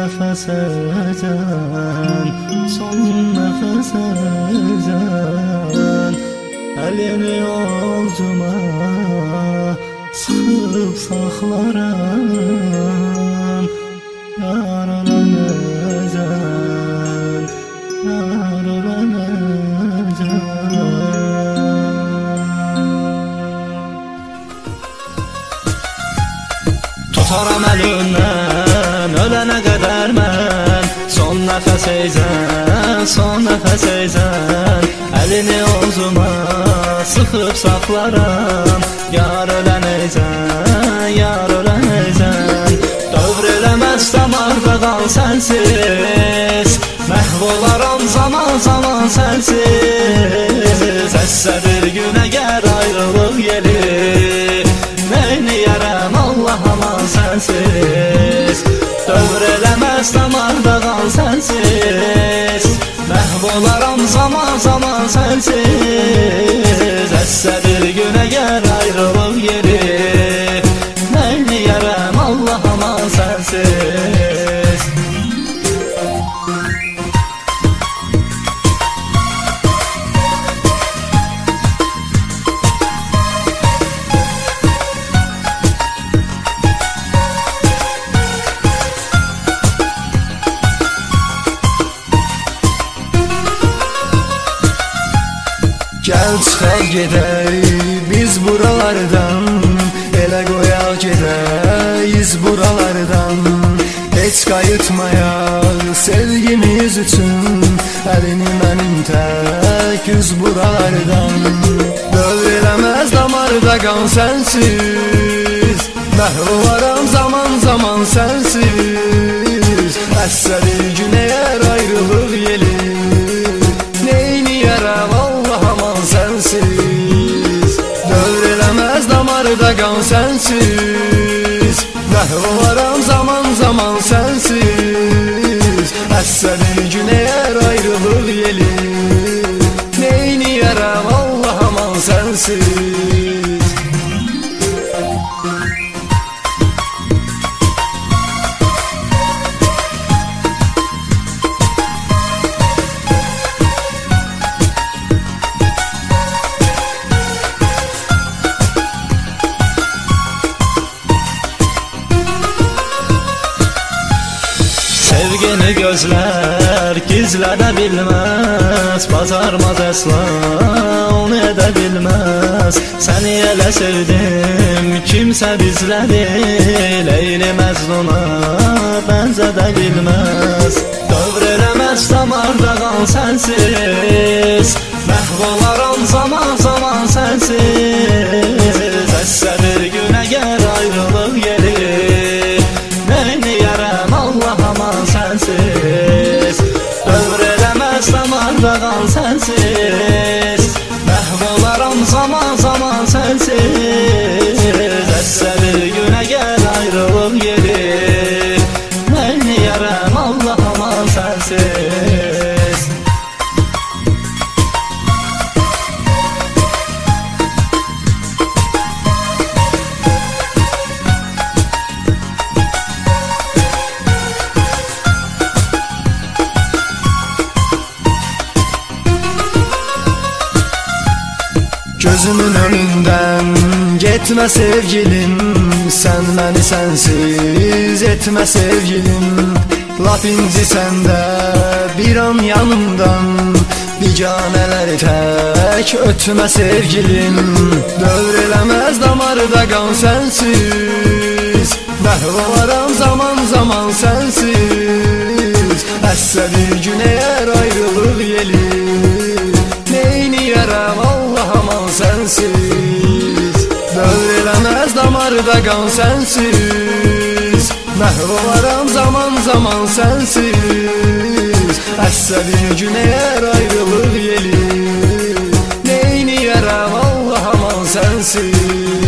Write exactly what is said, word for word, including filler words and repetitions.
nefesecen, son nefesecen. Elini yolcuma sıkıp saklarım. Yar ölenecen, yar ölenecen. Tutaram elinden ölene kadar mən, son nefes eyzen, son nefes eyzen. Elini omzuma sıkıp saklaram. Yar öleneysen, yar öleneysen. Dövr eləməz damarda qal sensiz, məhv olaram zaman zaman sensiz. Əssə bir gün əgər ayrılıq gelir, neyniyərəm Allah aman sensiz. Dövr eləməz damarda qal sensiz, məhv olaram zaman zaman sensiz. Əssə bir gün əgər ayrılıq gelir, neyniyərəm Allah aman sensiz. Gəl çıxaq gedək biz buralardan, elə qoyaq gedəyiz buralardan. Heç qayıtmayaq sevgimiz üçün, əlini mənim tək üz buralardan. Dövr eləməz damarda qan sensiz, məhv olaram zaman zaman sensiz. Əssə bir gün əgər ayrılıq gelir, neyniyərəm Allah aman sensiz. Dövr eləməz damarda qan sensiz, məhv olaram zaman zaman sensiz. Əssə bir gün əgər ayrılıq gelir, neyniyərəm Allah aman sensiz. Sevgini gözler gizlədə bilməz, bacarmaz əsla onu edə bilməz. Səni elə sevdim kimsə bizləri, Leyli Məcnuna bənzədə bilməz. Dövr eləməz damarda qan sensiz, məhv olaram zaman zaman sensiz. Əssə bir gün əgər ayrılıq gelir, neyniyərəm Allah aman sensiz. Dövr eləməz damarda qan sensiz, məhv olaram zaman zaman sensiz. Əssə bir gün əgər ayrılıq gelir, neyniyərəm Allah aman sensiz. Gözümün önünden getmə sevgilim, sən məni sənsiz etmə sevgilim. Lap inci səndə bir an yanımdan, biganələri tək ötmə sevgilim. Dövr eləməz damarda qan sensiz, məhv olaram zaman zaman sensiz. Əssə bir gün əgər ayrılıq gelir, neyniyərəm Allah aman sensiz. Dövr eləməz damarda qan sensiz, məhv olaram zaman zaman sensiz. Əssə bir gün əgər ayrılıq gelir, neyniyərəm Allah aman sensiz.